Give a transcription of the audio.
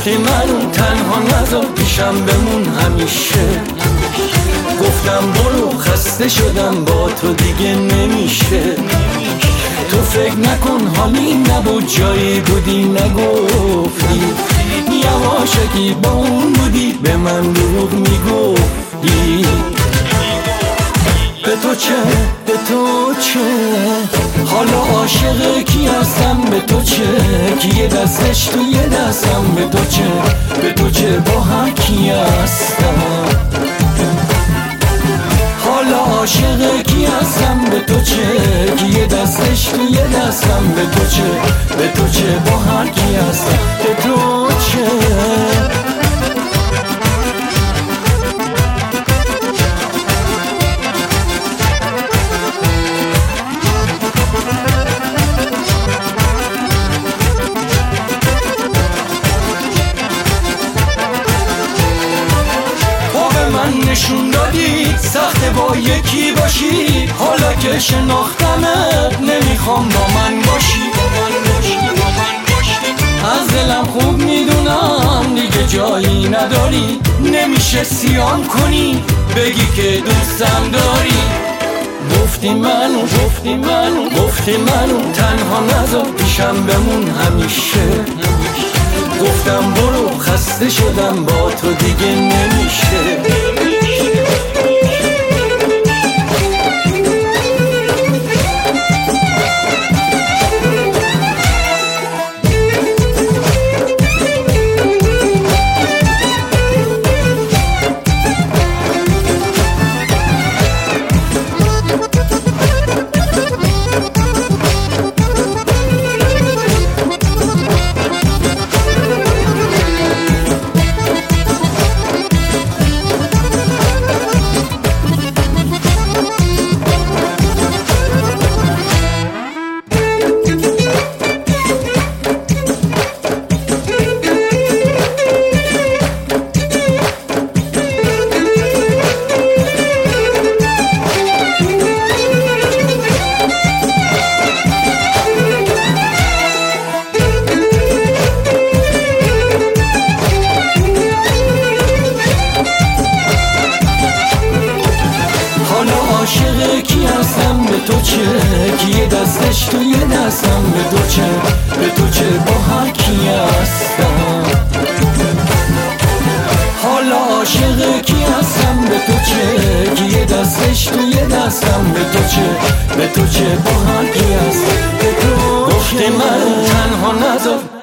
گفتی منو تنها نذار پیشم بمون همیشه. گفتم برو خسته شدم با تو دیگه نمیشه. تو فکر نکن حالی نبود جایی بودی نگفتی، یواشکی با اون بودی به من دروغ میگفتی. به تو چه به تو چه حالا عاشق کی هستم؟ به تو چه که یه دستش تو یه دستم؟ به تو چه به تو چه با هر کی هستم؟ حالا عاشق کی هستم؟ به تو چه که یه دستش تو یه دستم؟ به تو چه به تو چه با هر کی هستم؟ به تو چه نشون دادی سخته با یکی باشی، حالا که شناختمت نمیخوام با من باشی. از دلم خوب میدونم دیگه جایی نداری، نمیشه سیان کنی بگی که دوستم داری. گفتی منو تنها نذار پیشم بمون همیشه. گفتم برو خسته شدم با تو دیگه نمیشه. عاشق کی هستم؟ به تو چه که یه دستش تو یه دستم؟ به تو چه به تو چه با هر کی هستم؟ حالا عاشق کی هستم؟ به تو چه که یه دستش تو یه دستم؟ به تو چه به تو چه با هر کی هستم؟ به تو گفتی من تنها نذار